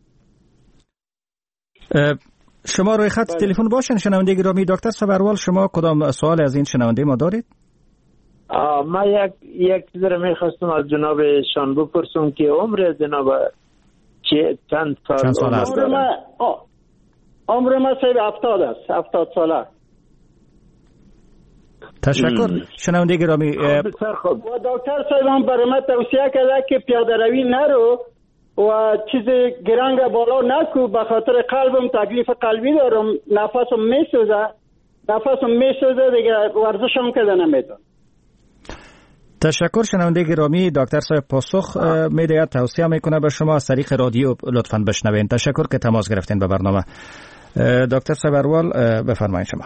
شما روی خط تلفن باشین شنونده گرامی. دکتر سبروال، شما کدام سوال از این شنونده ما دارید؟
ما یک یک چیز رو میخواستم از جناب شان بپرسم که عمر جناب چه چند سال,
چند سال است؟
عمر ما عمر ما سه هفتاد است، هفتاد ساله.
تشکر شنونده گرامی.
بسیار خوب.
و دکتر صاحب برای ما توصیه کرده که پیاده روی نرو و چیز گرنگ بالا نکو، به خاطر قلبم تکلیف قلبی دارم، نفسم میسوزه نفسم میسوزه دیگه ورزشم کرده نمیتونم.
تشکر شنونده گرامی. دکتر صاحب پاسخ میده، توصیه میکنه به شما از طریق رادیو لطفاً بشنوین. تشکر که تماس گرفتین به برنامه. دکتر سبروال بفرمایید شما.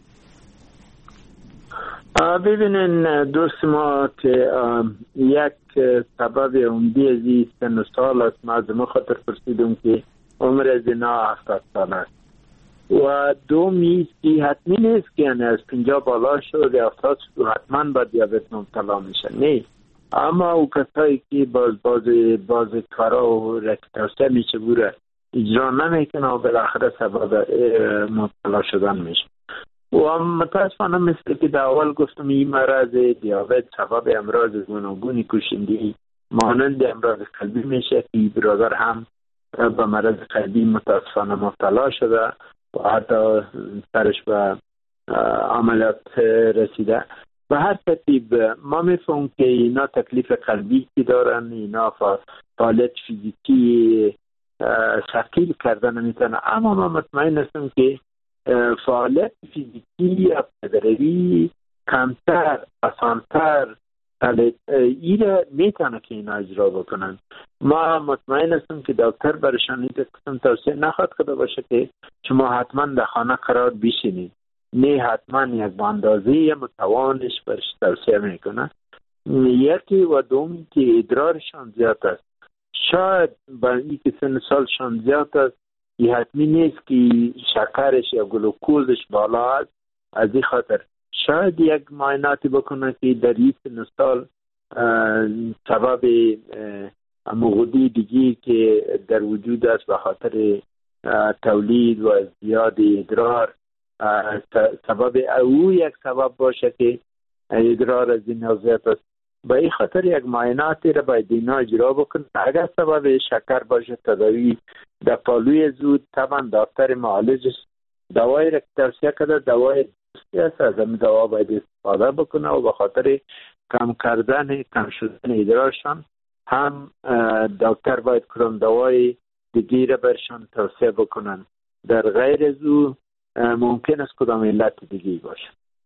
ببینین دوست ما که یک سبب عمدی از این سن سال است، ما از ما خاطر پرسیدم که عمر زنا هفتاد سال است و دومی که حتمی نیست که یعنی از پنجاه بالا شد یا هفتاد شد حتما با دیابت مبتلا میشن، نه، اما او کسایی که باز باز باز کارا و توصیه میشه بوره اجرا نمیکنه و بالاخره سبب مبتلا شدن میشه. و متاسفانه مثل که در اول گفتم این مرض دیابت سبب امراض گوناگونی کشندگی مانند امراض قلبی میشه که برادر هم به مرض قلبی متاسفانه مبتلا شده و حتی سرش به عملیات رسیده. به هر ترتیب ما میفهمم که اینا تکلیف قلبی که دارن، اینا فعالیت فیزیکی ثقیل کردن نمیتونه، اما ما مطمئن هستم که فعالیت فیزیکی یا پدروی کمتر آسانتر ایره میتونه که اینا اجرا بکنن. ما مطمئن هستم که دکتر برشان این قسم توصیه نخواهد کرده باشه که شما حتما در خانه قرار بشینید. نه حتما یک اندازه متوانش برش توصیه میکنه. یکی و دومی که ادرارشان زیاد است. شاید برای اینکه سن سالشان زیاد است این حتمی نیست که شکرش یا گلوکوزش بالا است. از این خاطر شاید یک معایناتی بکنه که در این سن سال سبب مغدی دیگی که در وجود است به خاطر تولید و زیاد ادرار سبب او یک سبب باشه که ادرار از این نوزیت است. به این خاطر یک معایناتی را باید اینا اجرا بکنه. اگر سبب شکر باشه تداوی در پالوی زود طبعا دکتر معالجش دوای را توصیه کرده، دوای درستی است، از این دوا باید استفاده بکنه و به خاطر کم کردن کم شدن ادرارشان هم دکتر باید کدام دوای دیگه را برشان توصیه بکنن. در غیر از او ممکن است کدام علت دیگه باشه.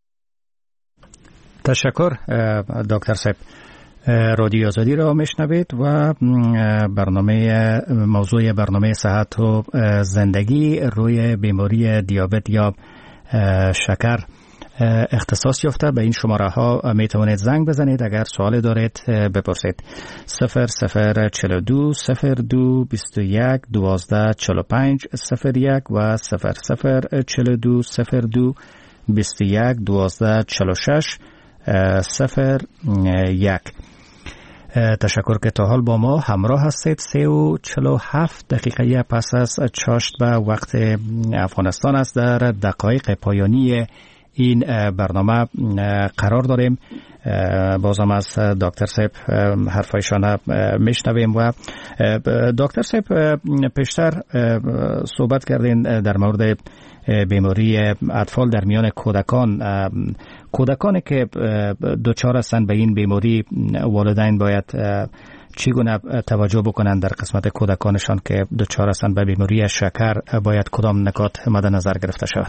تشکر دکتر صاحب. رادیو آزادی را میشنوید و برنامه موضوع برنامه صحت و زندگی روی بیماری دیابت یا شکر اختصاص یافته. به این شماره ها می توانید زنگ بزنید اگر سوال دارید بپرسید. صفر صفر چهل و دو صفر دو بیست و یک دوازده چهل و پنج صفر یک و صفر صفر چهل و دو صفر دو بیست و یک دوازده چهل و شش صفر یک. تشکر که تا حال با ما همراه هستید. سه و چهل و هفت دقیقه پس از چاشت به وقت افغانستان است. در دقایق پایانی این برنامه قرار داریم. بازم از دکتر صاحب حرفایشان میشنویم و دکتر صاحب پیشتر صحبت کردین در مورد بیماری اطفال در میان کودکان. کودکانی که دچار هستند به این بیماری والدین باید چگونه توجه بکنند در قسمت کودکانشان که دچار هستند به بیماری شکر؟ باید کدام نکات مد نظر گرفته شود؟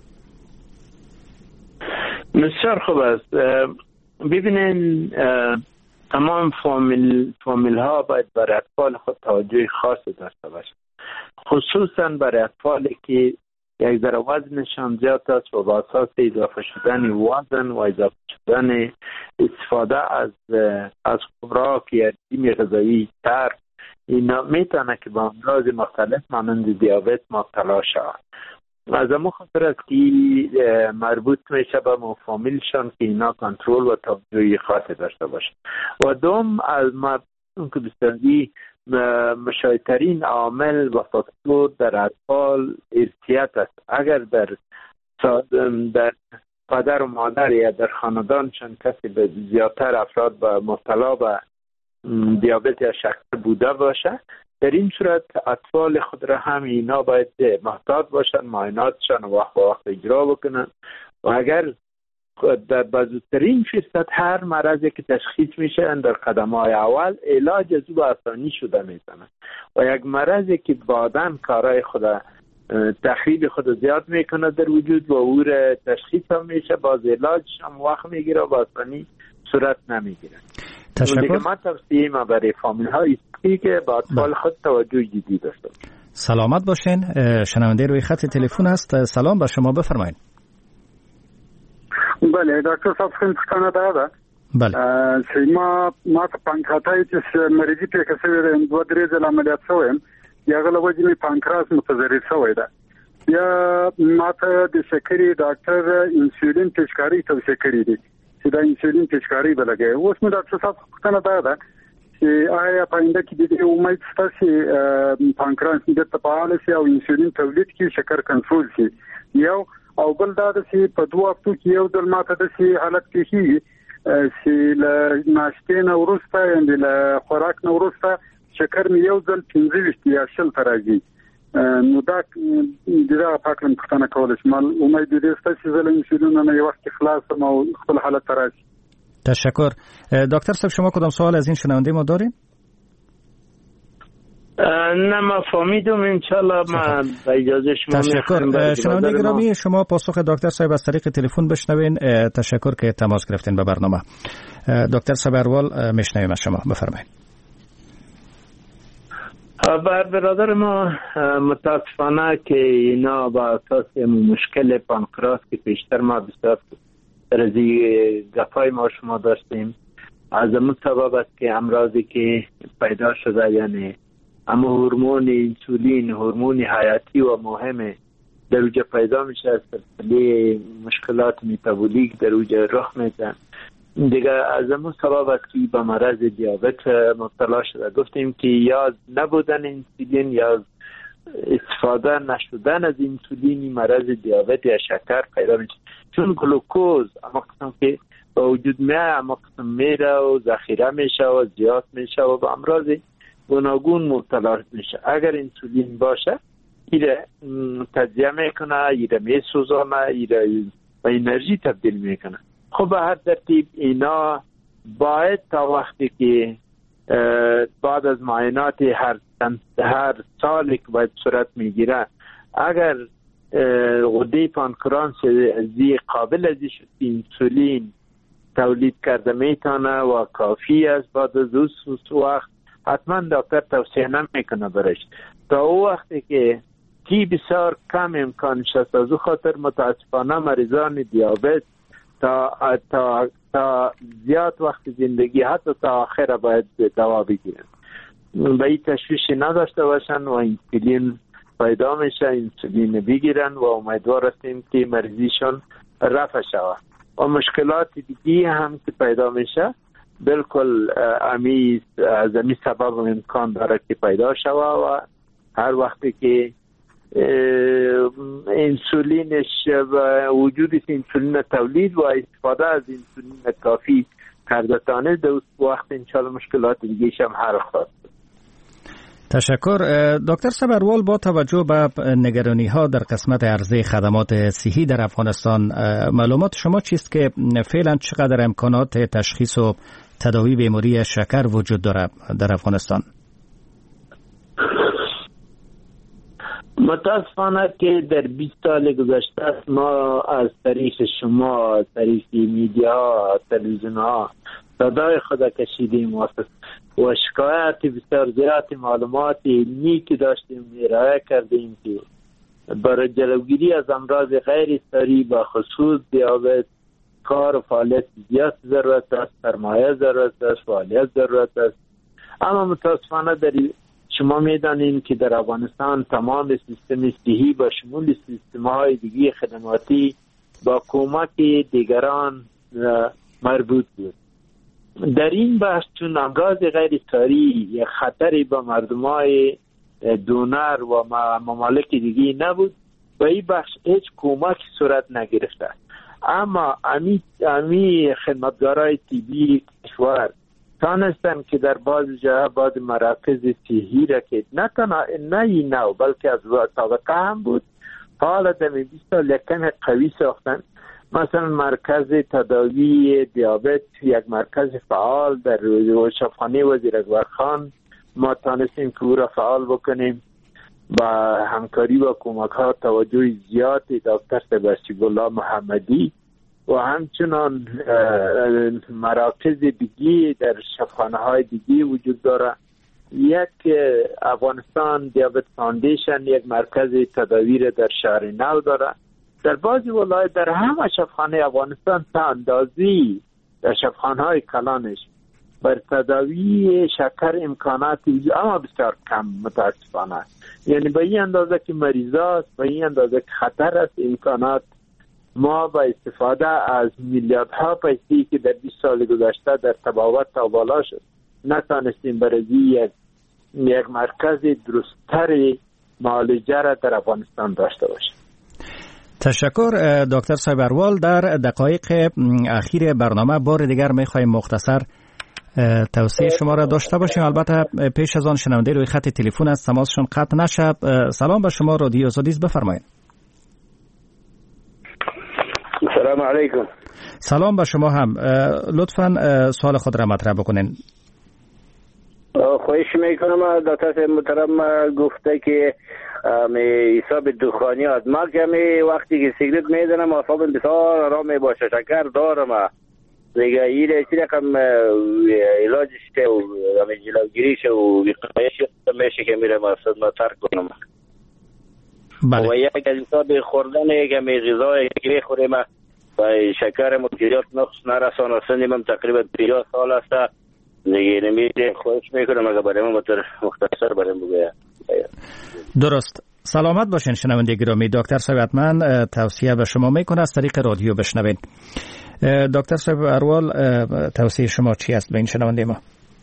بسیار خوب است. ببینین تمام فامیل فامیل ها باید برای اطفال خود توجه خاصی داشته باشند، خصوصا برای اطفالی که یک ذره وزنشان زیاد است و با اساس اضافه شدن وزن و اضافه شدن استفاده از از خوراک یا رژیم غذایی تر اینا میتونه که با امراض مختلف مانند دیابت مبتلا شود. از امو خاطر است که مربوط میشه به مفامیلشان که اینا کنترل و توجه خاصی داشته باشه. و دوم از ما که بسیاری مشاهدترین عامل و فاکتور در اطفال ارثیت است. اگر در در پدر و مادر یا در خاندانشان کسی به زیادتر افراد به مبتلا به دیابت یا شکر بوده باشه، در این صورت اطفال خود را هم اینا باید محتاط باشن، معایناتشان وقت به وقت اجرا بکنن و اگر در بزرگترین فرصت هر مرضی که تشخیص میشه در قدم‌های اول علاج از او به آسانی شده میتونه و یک مرضی که بعداً کارهای خود تخریب خود زیاد میکنه در وجود و او را تشخیص هم میشه، باز علاجش هم وقت میگیره و به آسانی صورت نمیگیره.
تشکر.
ما توصیه ما برای فامیل های که با اطفال خود توجه جدی داشته باشند.
سلامت باشین. شنونده روی خط تلفن است. سلام بر شما، بفرمایید.
بله دکتر صاحب، خیلی پوښتنه ده.
بله.
چې ما ما په پانکراتای چې مریضي پېښه شوې ده، دوه درې ځله عملیات شوم، د هغه له وجې مې پانکراس متضرر شوی ده. بیا ما ته د شکرې ډاکټر انسولین پیشکاري توصیه کړې دي چې دا انسولین پیشکاري به لګوي. اوس مې ډاکټر صاحب پوښتنه ده ده چې آیا په آینده کې د دې امید شته چې پانکراس بېرته فعال شي او انسولین تولید کړي، شکر کنټرول شي؟ یو او بل دا چې په دوه هفتو کې یو ځل ماته داسې حالت کېږي چې له ناشتې نه وروسته یعنې له خوراک نه وروسته شکر مې یو ځل پنځه ویشت یا شل ته راځي. نو دا د دغه په اړه پوښتنه کولی شم. امید دې شته چې زه له انسولین نه یو وخت کې خلاص شم او خپل حالت ته راشي.
تشکر. دکتر صاحب شما کدام سوال از این شنونده ما دارین؟
نه ما فهمیدم، انشالله ما با اجازه شما.
تشکر. شنونده گرامی، شما پاسخ دکتر صاحب از طریق تلفن بشنوین. تشکر که تماس گرفتین به برنامه. دکتر صبروال میشنویم از شما، بفرمایید.
بر برادر ما متاسفانه که اینا با اساس مشکل پانکراس که پیشتر ما بسیار رزی گفای ما شما داشتیم، از همون سبب است که امراضی که پیدا شده، یعنی اما هورمون انسولین، هورمون حیاتی و مهمه در اوجه پیدا میشه، از سلسله مشکلات میتابولیک در اوجه رخ میده دیگه. از همون سبب است که به مرض دیابت مبتلا شده. گفتیم که یا نبودن انسولین یا استفاده نشدن از انسولین مرض دیابت یا شکر پیدا میشه، چون گلوکوز اما قسم که با وجود میه اما قسم میره و ذخیره میشه و زیاد میشه و به امراض گوناگون مبتلا میشه. اگر انسولین باشه ایره تجزیه میکنه، ایره میسوزانه، ایره به انرژی تبدیل میکنه. خب به هر ترتیب اینا باید تا وقتی که بعد از معاینات هر هر سال که باید صورت میگیره، اگر غده پانکراس زی قابل ازی شد انسولین تولید کرده میتونه و کافی است، بعد از اون وقت حتما دکتر توصیه نمیکنه برش. تا او وقتی که کی بسیار کم امکانش است، از او خاطر متاسفانه مریضان دیابت تا تا تا زیاد وقت زندگی حتی تا آخر باید دوا بگیرن. به این تشویشی نداشته باشن و انسولین پیدا میشه، انسولین بگیرن و امیدوار هستیم که مریضیشون رفع شود. و مشکلات دیگه هم که پیدا میشه بالکل امی از امی سبب امکان داره که پیدا شود و هر وقتی که انسولینش و وجود انسولین تولید و استفاده از انسولین کافی کردتانه در وقت انشاءالله مشکلات دیگه هم حل خواهد.
تشکر. دکتر صبروال، با توجه به نگرانی ها در قسمت عرضه خدمات صحی در افغانستان، معلومات شما چیست که فعلا چقدر امکانات تشخیص و تداوی بیماری شکر وجود داره در افغانستان؟
متاسفانه که در بیست سال گذشته ما از طریق شما، از طریق میدیا، تلویزیون ها صدای خود کشیدیم و شکایت بسیار زیاد معلومات علمی که داشتیم ارائه کردیم که برای جلوگیری از امراض غیر ساری با خصوص دیابت کار و فعالیت زیاد ضرورت است، سرمایه ضرورت است، فعالیت ضرورت است. اما متاسفانه در شما میدانیم که در افغانستان تمام سیستم صحی با شمول سیستم های دیگه خدماتی با کمک دیگران مربوط بود. در این بحث چون امراض غیر ساری یک خطری با مردم های دونر و ممالک دیگه نبود و این بخش هیچ کمک صورت نگرفته. اما امی, امی خدمتگارای طبی کشور تانستن که در بعض جاها بعض مراکز صحی را که نه تنها نه این نو بلکه از سابقه هم بود حالا در بیست سال یک کم قوی ساختن. مثلا مرکز تداوی دیابت یک مرکز فعال در شفاخانه وزیر اکبر خان ما تانستیم که او را فعال بکنیم با همکاری و کمک ها توجه زیاد دکتر سبشی الله محمدی و همچنان مراکز دیگی در شفاخانه های دیگی وجود داره. یک افغانستان دیابت فاندیشن یک مرکز تداوی در شهر نو داره. در بعضی ولایت در همه شفاخانه افغانستان تا اندازی در شفاخانه های کلانش بر تداوی شکر امکانات اما بسیار کم متاسفانه، یعنی به این اندازه که مریضاست، به این اندازه که خطر است امکانات. ما با استفاده از میلیاردها پیسه‌ای که در بیست سال گذشته در تبابت تا بالا شد نتانستیم برای یک یک مرکز درست‌تر معالجه را در افغانستان داشته باشیم.
تشکر دکتر صبروال. در دقایق اخیر برنامه بار دیگر می‌خوایم مختصر توصیه شما را داشته باشیم. البته پیش از آن شنونده روی خط تلفن است، تماسشون قطع نشه. سلام به شما، رادیو آزادی است، بفرمایید.
سلام علیکم.
سلام به شما هم. لطفاً سوال خود را مطرح بکنین.
خواهش میکنم. دکتر محترم گفته که می حساب دخانیات ما کمی وقتی که سیگرت میزنم اعصابم بسیار آرام باشه، شکر دارم دیگه این رقم علاجش که و جلوگیریش و وقایش میشه که میره مقصد ما ترک کنم.
بله.
و یک از حساب خوردن یک غذای که میخوریم و شکر مدیریت نقص نرسانه سنیم تقریبا پنجاه سال است. دیگه نمیره خواهش میکنم اگر برای ما مختصر برای ما بگه.
درست. سلامت باشین شنونده گرامی. دکتر ثروتمند توصیه به شما میکنه از طریق رادیو بشنوین. دکتر صاحب اروال توصیه شما چی است به این شنونده ما؟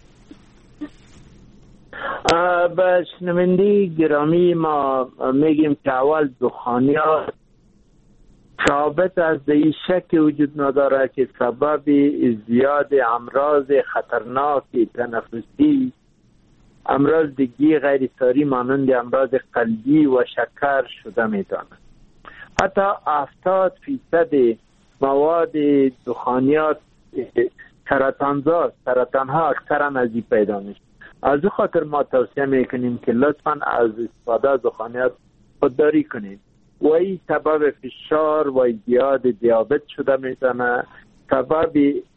به شنونده گرامی ما میگیم که اول دخانیات ثابت از این شک وجود نداره که سبب زیاد امراض خطرناک تنفسی، امراض دیگه غیر ساری مانند امراض قلبی و شکر شده میتونه. حتی هفتاد فیصد مواد دخانیات سرطانزا، سرطان ها اکثرا از این پیدا میشه. از این خاطر ما توصیه میکنیم که لطفا از استفاده از دخانیات خودداری کنید. و این سبب فشار و زیاد دیابت شده میتونه، سبب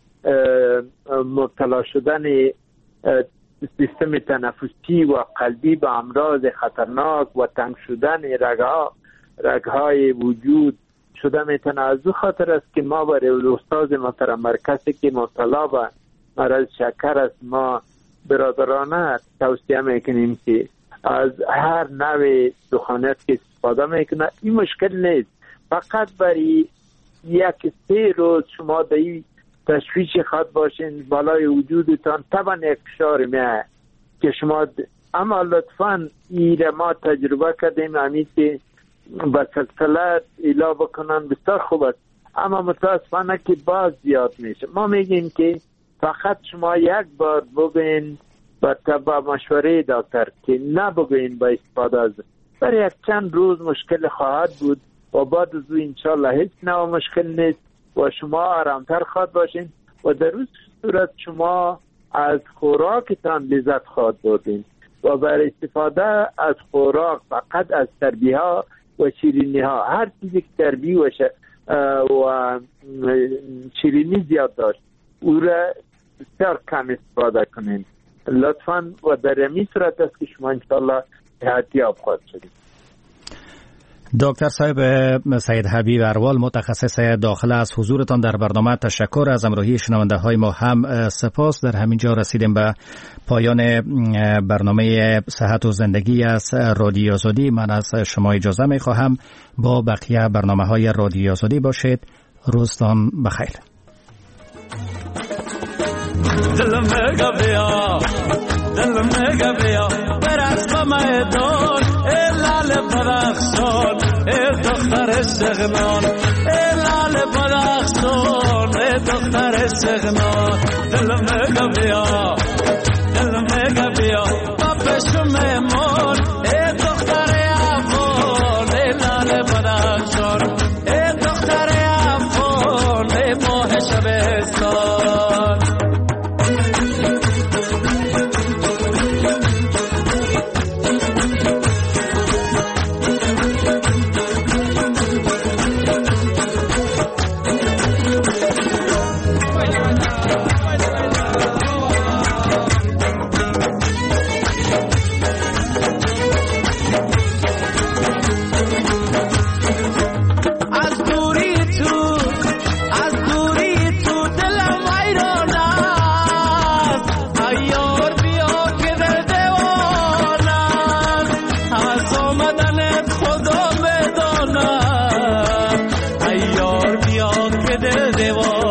مبتلا شدن سیستم تنفسی و قلبی به امراض خطرناک و تنگ شدن رگها رگهای وجود شده میتونه. از او خاطر است که ما برای استاد محترم مرکزی که مبتلا به مرض شکر است ما برادرانه توصیه میکنیم که از هر نوع دخانیات که استفاده میکنه این مشکل نیست، فقط برای یک سه روز شما در این تشویش خود باشین بالای وجودتان طبعا یک فشار میه که شما د... اما لطفا ایره ما تجربه کردیم امید که با سلسله ایلا بکنن بسیار خوب است، اما متاسفانه که باز زیاد میشه. ما میگیم که فقط شما یک بار بگوین با تبع مشوره دکتر که نبگوین با استفاده از برای یک چند روز مشکل خواهد بود و بعد از او انشالله هیچ نوع مشکل نیست و شما آرامتر خواهد باشین و در روز صورت شما از خوراکتان لذت خواهد بردین و برای استفاده از خوراک فقط از چربی ها و شیرینی ها، هر چیزی که چربی و, ش... و شیرینی زیاد داشت او را بسیار کم استفاده کنین لطفاً و در این صورت است که شما انشاءالله صحتیاب خواهد شدید.
دکتر صاحب سید حبیب اروال متخصص داخله از حضورتان در برنامه تشکر. از همراهی شنونده های ما هم سپاس. در همین جا رسیدیم به پایان برنامه صحت و زندگی از رادیو آزادی. من از شما اجازه می خواهم با بقیه برنامه های رادیو آزادی باشید. روزتان بخیر.
دل مگا بیا دل مگا بیا بر اسب میدان ای لال بدخشان ای دختر شغنان ای لال بدخشان ای دختر شغنان دل مگا بیا دل مگا بیا بابش میمون ای دختر افغان ای لال بدخشان ای دختر افغان ای ماه شبستان Devo